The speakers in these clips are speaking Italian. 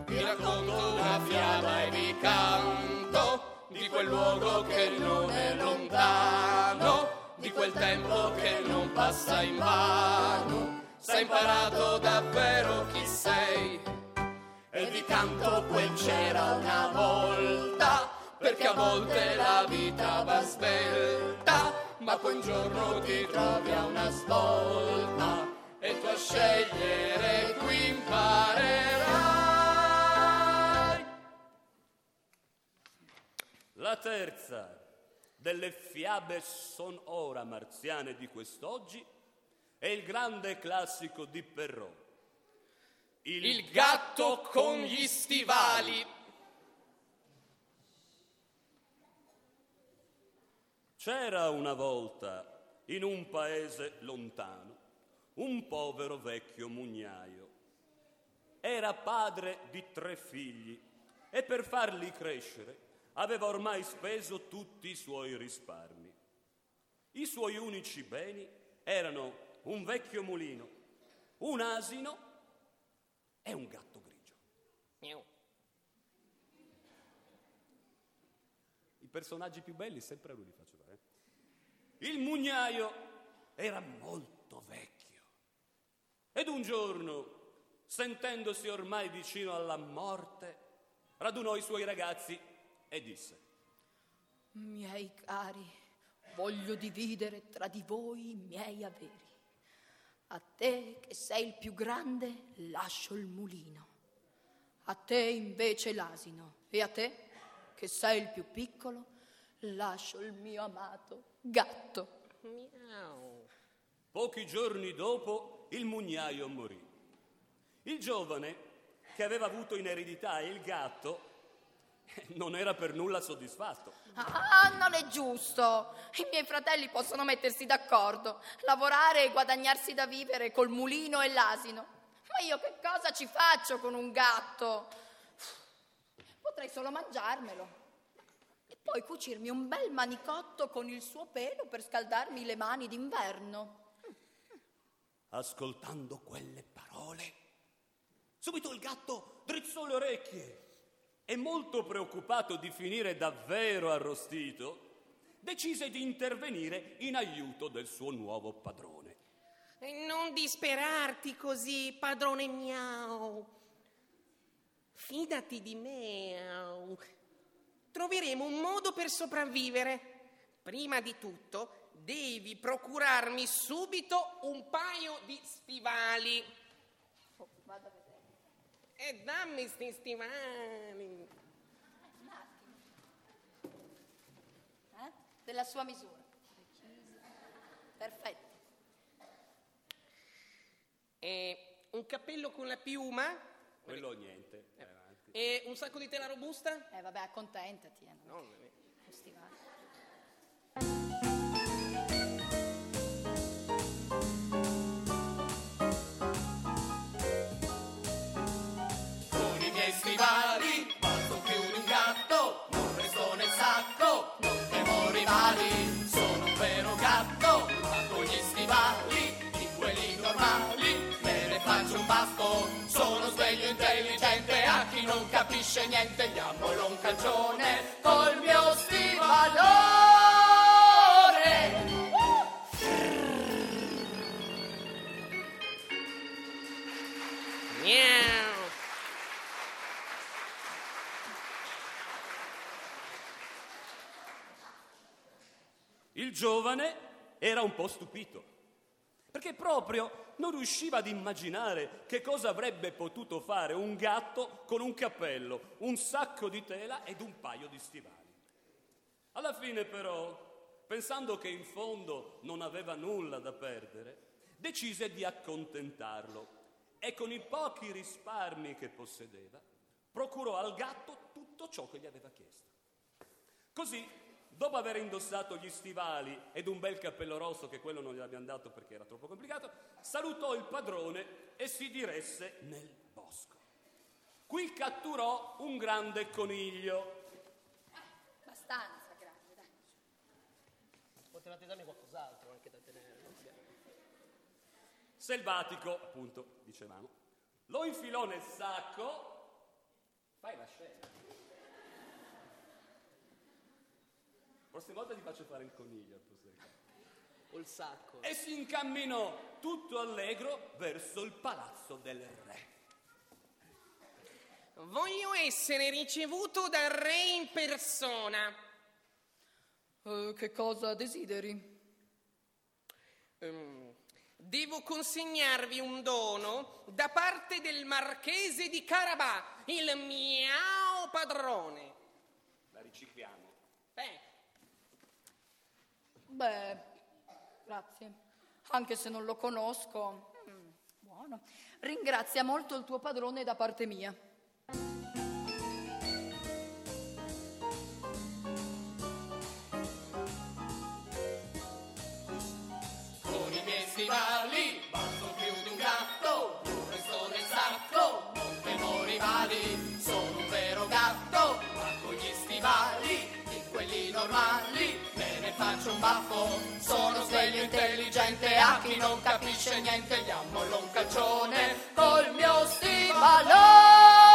vi racconto una fiaba e vi canto di quel luogo che non è lontano, di quel tempo che non passa in vano. Se hai imparato davvero chi sei, e vi canto quel c'era una volta, perché a volte la vita va svelta, ma poi un giorno ti trovi a una svolta e tu a scegliere qui imparerai. La terza delle fiabe sonora marziane di quest'oggi è il grande classico di Perrault, Il gatto con gli stivali. C'era una volta, in un paese lontano, un povero vecchio mugnaio. Era padre di 3 figli e per farli crescere aveva ormai speso tutti i suoi risparmi. I suoi unici beni erano un vecchio mulino, un asino e un gatto grigio. I personaggi più belli sempre a lui li faccio fare. Il mugnaio era molto vecchio ed un giorno, sentendosi ormai vicino alla morte, radunò i suoi ragazzi e disse: miei cari, voglio dividere tra di voi i miei averi. A te, che sei il più grande, lascio il mulino. A te invece l'asino. E a te, che sei il più piccolo, lascio il mio amato gatto. Miau. Pochi giorni dopo il mugnaio morì. Il giovane, che aveva avuto in eredità il gatto, non era per nulla soddisfatto. Ah, non è giusto. I miei fratelli possono mettersi d'accordo, lavorare e guadagnarsi da vivere col mulino e l'asino. Ma io che cosa ci faccio con un gatto? Potrei solo mangiarmelo e poi cucirmi un bel manicotto con il suo pelo per scaldarmi le mani d'inverno. Ascoltando quelle parole, subito il gatto drizzò le orecchie e, molto preoccupato di finire davvero arrostito, decise di intervenire in aiuto del suo nuovo padrone. Non disperarti così, padrone miau. Fidati di me. Troveremo un modo per sopravvivere. Prima di tutto, devi procurarmi subito un paio di stivali. Oh, vado a vedere. E dammi sti stivali. Un attimo. Della sua misura. Perfetto. E un cappello con la piuma. Quello niente, vai avanti. E un sacco di tela robusta. Vabbè, accontentati. No, Stivali. Con i miei stivali balzo più di un gatto, non resto nel sacco, non temo rivali. Sono un vero gatto, ma con gli stivali, di quelli normali, me ne faccio un basto. Sono sveglio, intelligente, a chi non capisce niente, diamolo un calcione col mio stivalone. miau. Il giovane era un po' stupito, perché proprio non riusciva ad immaginare che cosa avrebbe potuto fare un gatto con un cappello, un sacco di tela ed un paio di stivali. Alla fine però, pensando che in fondo non aveva nulla da perdere, decise di accontentarlo e con i pochi risparmi che possedeva procurò al gatto tutto ciò che gli aveva chiesto. Così, dopo aver indossato gli stivali ed un bel cappello rosso, che quello non gli abbiamo dato perché era troppo complicato, salutò il padrone e si diresse nel bosco. Qui catturò un grande coniglio. Abbastanza grande, dai. Potevate darmi qualcos'altro anche da tenere. Selvatico, appunto, dicevamo. Lo infilò nel sacco Fai la scena. Prossima volta ti faccio fare il coniglio al posto del gatto. O il sacco. E si incamminò tutto allegro verso il palazzo del re. Voglio essere ricevuto dal re in persona. Che cosa desideri? Devo consegnarvi un dono da parte del marchese di Carabà, il mio padrone. La ricicliamo. Beh, grazie. Anche se non lo conosco. Buono. Ringrazia molto il tuo padrone da parte mia. Con i miei stivali balzo più di un gatto, non resto nel sacco, non temo rivali, sono un vero gatto, ma con gli stivali, di quelli normali, me ne faccio un baffo, sono sveglio, intelligente, a chi non capisce niente, gli ammollo un calcione col mio stivalone.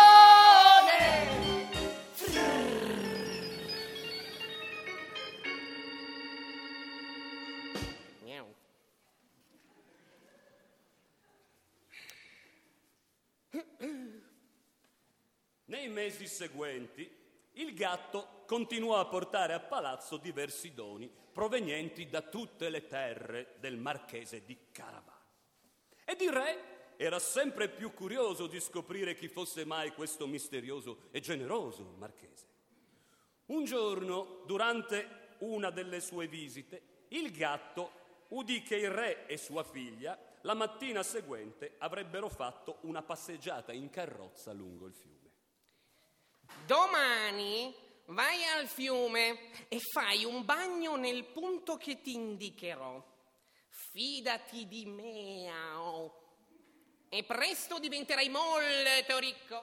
Nei mesi seguenti, il gatto continuò a portare a palazzo diversi doni provenienti da tutte le terre del marchese di Carabà. Ed il re era sempre più curioso di scoprire chi fosse mai questo misterioso e generoso marchese. Un giorno, durante una delle sue visite, il gatto udì che il re e sua figlia la mattina seguente avrebbero fatto una passeggiata in carrozza lungo il fiume. Domani vai al fiume e fai un bagno nel punto che ti indicherò. Fidati di me, e presto diventerai molto ricco.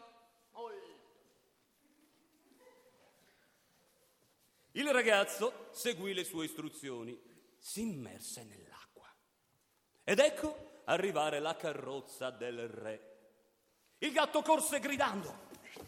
Il ragazzo seguì le sue istruzioni, si immerse nell'acqua. Ed ecco arrivare la carrozza del re. Il gatto corse gridando: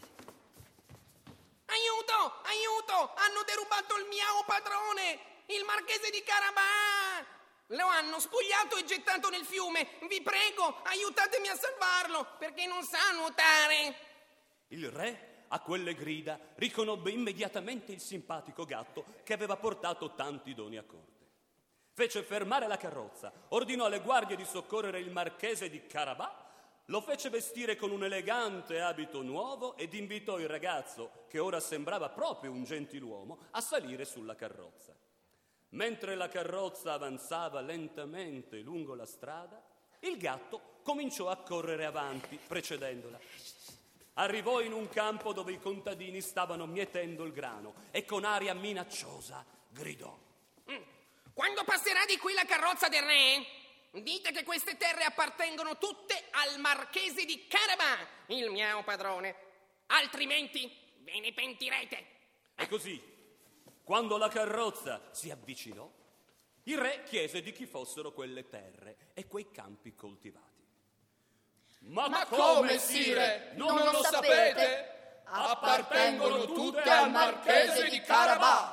Aiuto, aiuto, hanno derubato il mio padrone, il marchese di Carabà. Lo hanno spogliato e gettato nel fiume. Vi prego, aiutatemi a salvarlo, perché non sa nuotare. Il re, a quelle grida, riconobbe immediatamente il simpatico gatto che aveva portato tanti doni a corte. Fece fermare la carrozza, ordinò alle guardie di soccorrere il marchese di Carabà, lo fece vestire con un elegante abito nuovo ed invitò il ragazzo, che ora sembrava proprio un gentiluomo, a salire sulla carrozza. Mentre la carrozza avanzava lentamente lungo la strada, il gatto cominciò a correre avanti, precedendola. Arrivò in un campo dove i contadini stavano mietendo il grano e con aria minacciosa gridò: Quando passerà di qui la carrozza del re, dite che queste terre appartengono tutte al marchese di Carabà, il mio padrone. Altrimenti ve ne pentirete. E così, quando la carrozza si avvicinò, il re chiese di chi fossero quelle terre e quei campi coltivati. Ma come, sire? Non lo sapete? Appartengono tutte al marchese di Carabà.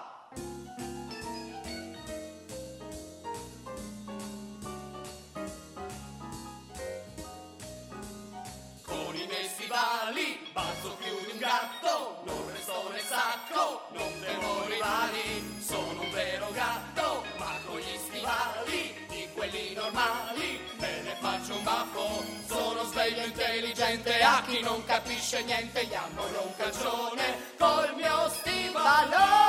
Con i miei stivali balzo più di un gatto, non resto nel sacco, non temo rivali, sono un vero gatto, ma con gli stivali, di quelli normali, me ne faccio un baffo, sono sveglio, intelligente, a chi non capisce niente, gli ammollo un calcione col mio stivalone.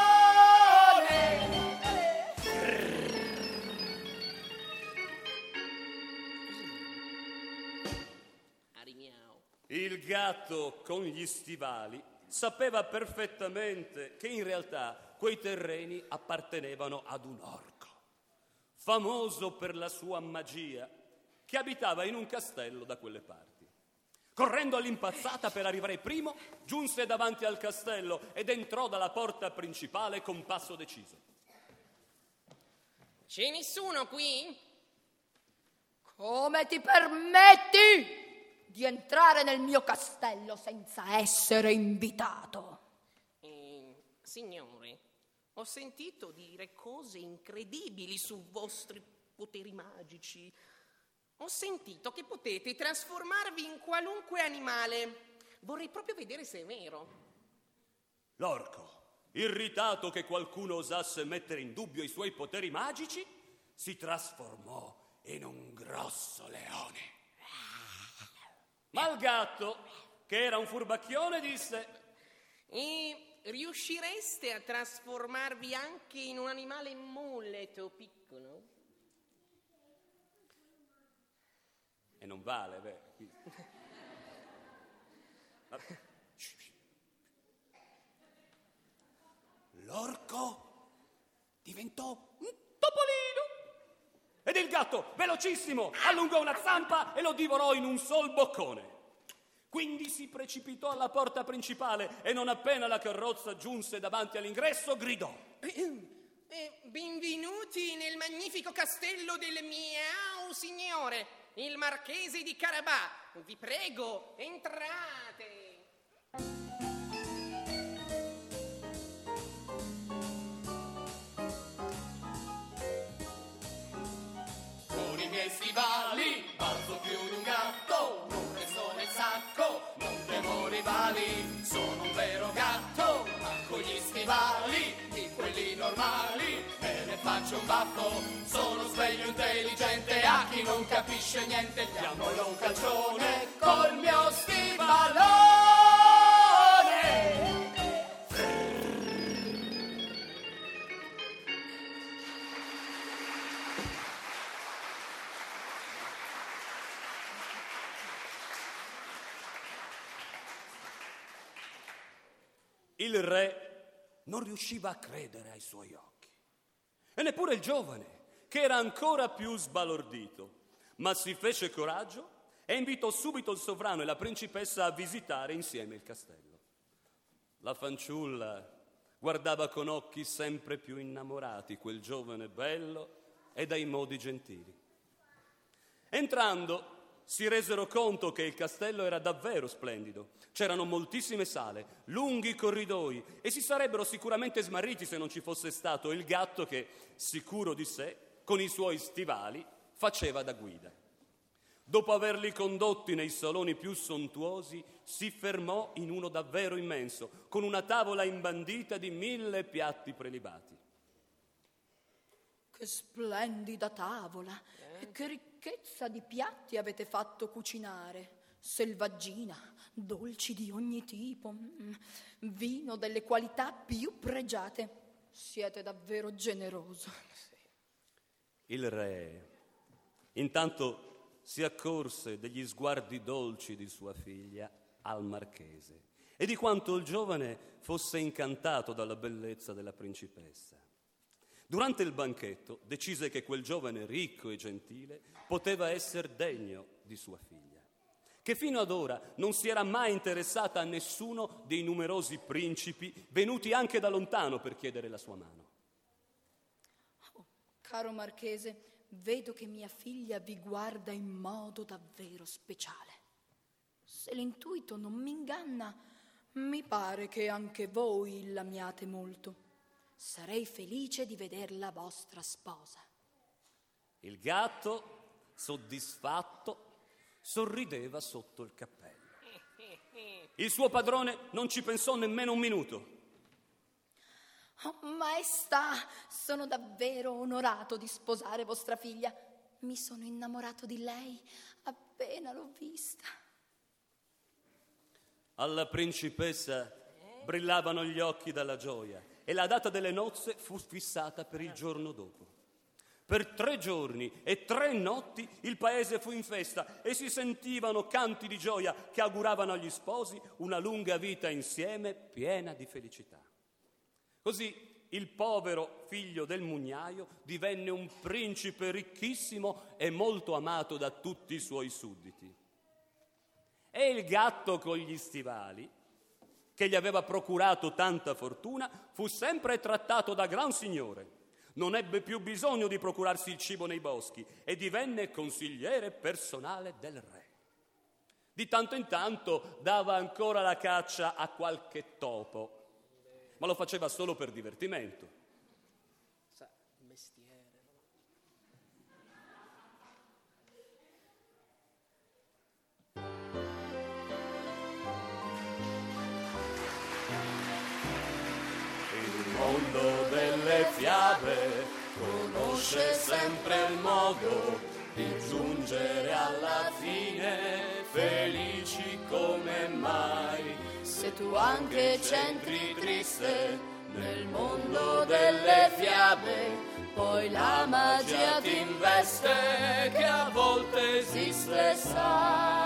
Il gatto con gli stivali sapeva perfettamente che in realtà quei terreni appartenevano ad un orco, famoso per la sua magia, che abitava in un castello da quelle parti. Correndo all'impazzata per arrivare primo, giunse davanti al castello ed entrò dalla porta principale con passo deciso. C'è nessuno qui? Come ti permetti di entrare nel mio castello senza essere invitato. Signore, ho sentito dire cose incredibili su vostri poteri magici. Ho sentito che potete trasformarvi in qualunque animale. Vorrei proprio vedere se è vero. L'orco, irritato che qualcuno osasse mettere in dubbio i suoi poteri magici, si trasformò in un grosso leone. Ma il gatto, che era un furbacchione, disse: E riuscireste a trasformarvi anche in un animale molto piccolo? E non vale, beh. L'orco diventò un topolino ed il gatto, velocissimo, allungò una zampa e lo divorò in un sol boccone. Quindi si precipitò alla porta principale e non appena la carrozza giunse davanti all'ingresso gridò: benvenuti nel magnifico castello del Miau Signore, il marchese di Carabà. Vi prego, entrate. Con i miei stivali balzo più di un gatto, non preso nel sacco, non temo rivali, sono un vero gatto, ma con gli stivali di quelli normali me ne faccio un baffo, sono sveglio, intelligente, a chi non capisce niente diamolo un calcione col mio stivalone. Il re non riusciva a credere ai suoi occhi, e neppure il giovane, che era ancora più sbalordito, ma si fece coraggio e invitò subito il sovrano e la principessa a visitare insieme il castello. La fanciulla guardava con occhi sempre più innamorati quel giovane bello e dai modi gentili. Entrando, si resero conto che il castello era davvero splendido. C'erano moltissime sale, lunghi corridoi, e si sarebbero sicuramente smarriti se non ci fosse stato il gatto che, sicuro di sé, con i suoi stivali, faceva da guida. Dopo averli condotti nei saloni più sontuosi, si fermò in uno davvero immenso, con una tavola imbandita di 1000 piatti prelibati. Che splendida tavola! Che ricchezza di piatti avete fatto cucinare! Selvaggina, dolci di ogni tipo, vino delle qualità più pregiate. Siete davvero generoso. Il re, intanto, si accorse degli sguardi dolci di sua figlia al marchese e di quanto il giovane fosse incantato dalla bellezza della principessa. Durante il banchetto decise che quel giovane ricco e gentile poteva essere degno di sua figlia, che fino ad ora non si era mai interessata a nessuno dei numerosi principi venuti anche da lontano per chiedere la sua mano. Oh, caro marchese, vedo che mia figlia vi guarda in modo davvero speciale. Se l'intuito non mi inganna, mi pare che anche voi l'amiate molto. Sarei felice di vederla vostra sposa. Il gatto, soddisfatto, sorrideva sotto il cappello. Il suo padrone non ci pensò nemmeno un minuto. Oh, maestà, sono davvero onorato di sposare vostra figlia. Mi sono innamorato di lei appena l'ho vista. Alla principessa brillavano gli occhi dalla gioia e la data delle nozze fu fissata per il giorno dopo. Per 3 giorni e 3 notti il paese fu in festa e si sentivano canti di gioia che auguravano agli sposi una lunga vita insieme piena di felicità. Così il povero figlio del mugnaio divenne un principe ricchissimo e molto amato da tutti i suoi sudditi. E il gatto con gli stivali, che gli aveva procurato tanta fortuna, fu sempre trattato da gran signore. Non ebbe più bisogno di procurarsi il cibo nei boschi e divenne consigliere personale del re. Di tanto in tanto dava ancora la caccia a qualche topo, ma lo faceva solo per divertimento. Sa, mestiere. Il mondo delle fiabe conosce sempre il modo di giungere alla fine felici come mai. Se tu anche c'entri triste nel mondo delle fiabe, poi la magia ti investe che a volte esiste, sai.